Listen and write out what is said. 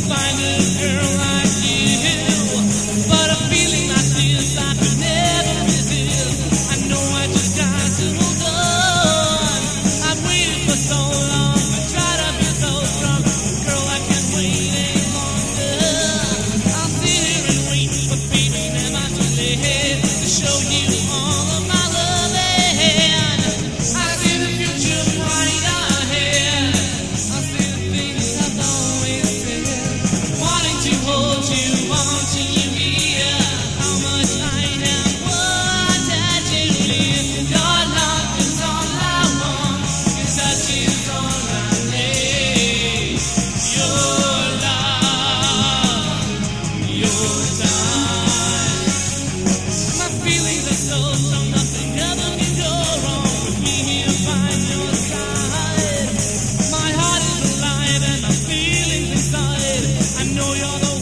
find a girl like you, but a feeling like this I could never resist. I know I just got to hold on. I've waited for so long. I try to be so strong, girl. I can't wait any longer. I'll sit here and wait, but baby, never too late to show you all of my love. I see the future right ahead. I see the things I've always said. Wanting to hold you, wanting you here. How much I have wanted to live. Your love is all I want. Your touch is all I need. Your love, your time. My feelings are so nothing ever can go wrong with me here by your side. My heart is alive and my feelings inside. I know you're the